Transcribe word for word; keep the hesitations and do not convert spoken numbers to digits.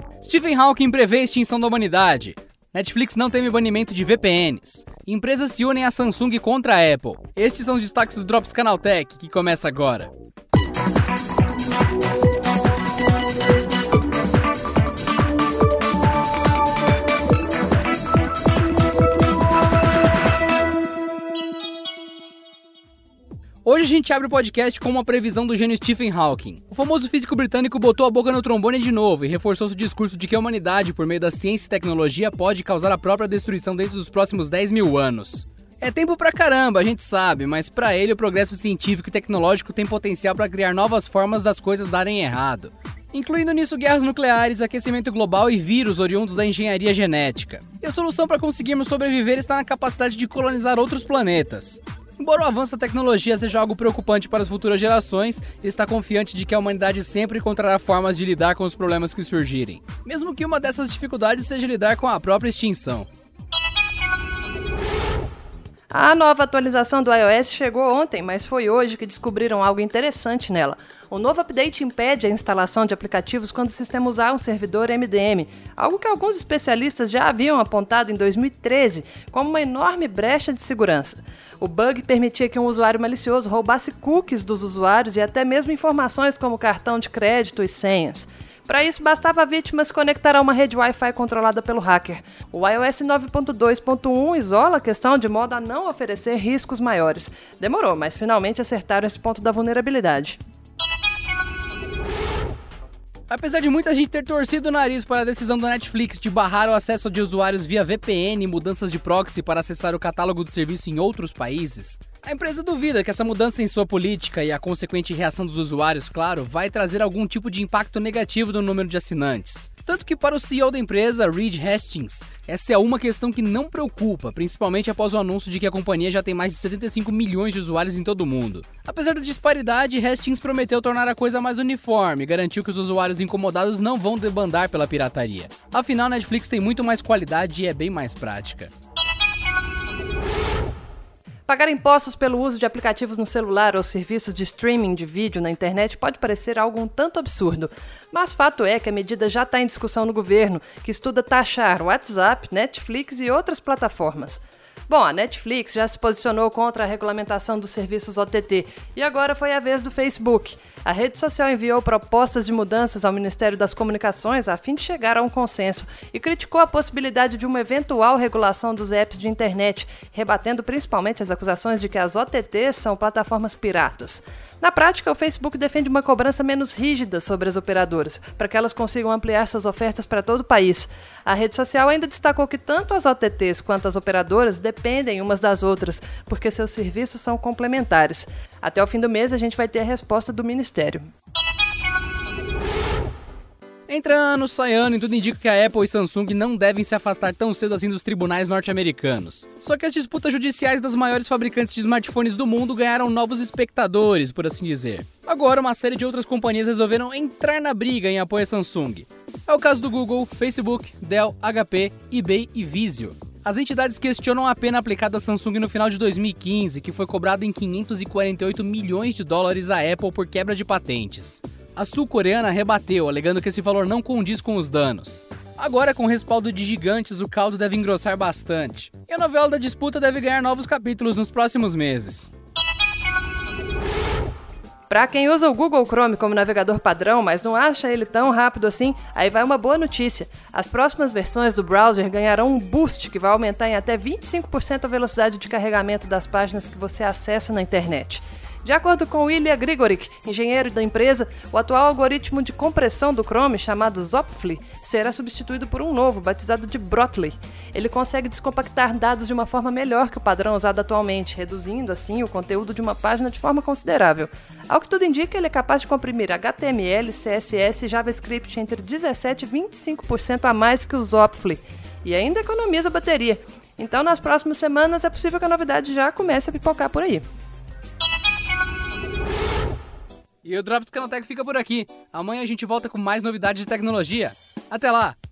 Stephen Hawking prevê a extinção da humanidade. Netflix não teme banimento de V P Ns. Empresas se unem a Samsung contra a Apple. Estes são os destaques do Drops Canaltech, que começa agora. Hoje a gente abre o podcast com uma previsão do gênio Stephen Hawking. O famoso físico britânico botou a boca no trombone de novo e reforçou seu discurso de que a humanidade, por meio da ciência e tecnologia, pode causar a própria destruição dentro dos próximos dez mil anos. É tempo pra caramba, a gente sabe, mas pra ele o progresso científico e tecnológico tem potencial pra criar novas formas das coisas darem errado. Incluindo nisso guerras nucleares, aquecimento global e vírus oriundos da engenharia genética. E a solução para conseguirmos sobreviver está na capacidade de colonizar outros planetas. Embora o avanço da tecnologia seja algo preocupante para as futuras gerações, ele está confiante de que a humanidade sempre encontrará formas de lidar com os problemas que surgirem, mesmo que uma dessas dificuldades seja lidar com a própria extinção. A nova atualização do iOS chegou ontem, mas foi hoje que descobriram algo interessante nela. O novo update impede a instalação de aplicativos quando o sistema usar um servidor M D M, algo que alguns especialistas já haviam apontado em dois mil e treze como uma enorme brecha de segurança. O bug permitia que um usuário malicioso roubasse cookies dos usuários e até mesmo informações como cartão de crédito e senhas. Para isso, bastava a vítima se conectar a uma rede Wi-Fi controlada pelo hacker. O iOS nove ponto dois ponto um isola a questão de modo a não oferecer riscos maiores. Demorou, mas finalmente acertaram esse ponto da vulnerabilidade. Apesar de muita gente ter torcido o nariz para a decisão da Netflix de barrar o acesso de usuários via V P N e mudanças de proxy para acessar o catálogo do serviço em outros países, a empresa duvida que essa mudança em sua política e a consequente reação dos usuários, claro, vai trazer algum tipo de impacto negativo no número de assinantes. Tanto que para o C E O da empresa, Reed Hastings, essa é uma questão que não preocupa, principalmente após o anúncio de que a companhia já tem mais de setenta e cinco milhões de usuários em todo o mundo. Apesar da disparidade, Hastings prometeu tornar a coisa mais uniforme e garantiu que os usuários incomodados não vão debandar pela pirataria. Afinal, a Netflix tem muito mais qualidade e é bem mais prática. Pagar impostos pelo uso de aplicativos no celular ou serviços de streaming de vídeo na internet pode parecer algo um tanto absurdo, mas fato é que a medida já está em discussão no governo, que estuda taxar WhatsApp, Netflix e outras plataformas. Bom, a Netflix já se posicionou contra a regulamentação dos serviços O T T e agora foi a vez do Facebook. A rede social enviou propostas de mudanças ao Ministério das Comunicações a fim de chegar a um consenso e criticou a possibilidade de uma eventual regulação dos apps de internet, rebatendo principalmente as acusações de que as O T Ts são plataformas piratas. Na prática, o Facebook defende uma cobrança menos rígida sobre as operadoras, para que elas consigam ampliar suas ofertas para todo o país. A rede social ainda destacou que tanto as O T Ts quanto as operadoras dependem umas das outras, porque seus serviços são complementares. Até o fim do mês, a gente vai ter a resposta do Ministério. Entra ano, sai ano e tudo indica que a Apple e Samsung não devem se afastar tão cedo assim dos tribunais norte-americanos. Só que as disputas judiciais das maiores fabricantes de smartphones do mundo ganharam novos espectadores, por assim dizer. Agora, uma série de outras companhias resolveram entrar na briga em apoio à Samsung. É o caso do Google, Facebook, Dell, H P, eBay e Vizio. As entidades questionam a pena aplicada à Samsung no final de dois mil e quinze, que foi cobrada em quinhentos e quarenta e oito milhões de dólares à Apple por quebra de patentes. A sul-coreana rebateu, alegando que esse valor não condiz com os danos. Agora, com o respaldo de gigantes, o caldo deve engrossar bastante. E a novela da disputa deve ganhar novos capítulos nos próximos meses. Para quem usa o Google Chrome como navegador padrão, mas não acha ele tão rápido assim, aí vai uma boa notícia. As próximas versões do browser ganharão um boost que vai aumentar em até vinte e cinco por cento a velocidade de carregamento das páginas que você acessa na internet. De acordo com Ilya Grigorik, engenheiro da empresa, o atual algoritmo de compressão do Chrome, chamado Zopfli, será substituído por um novo, batizado de Brotli. Ele consegue descompactar dados de uma forma melhor que o padrão usado atualmente, reduzindo, assim, o conteúdo de uma página de forma considerável. Ao que tudo indica, ele é capaz de comprimir H T M L, C S S e JavaScript entre dezessete e vinte e cinco por cento a mais que o Zopfli. E ainda economiza bateria. Então, nas próximas semanas, é possível que a novidade já comece a pipocar por aí. E o Drops Canaltech fica por aqui. Amanhã a gente volta com mais novidades de tecnologia. Até lá!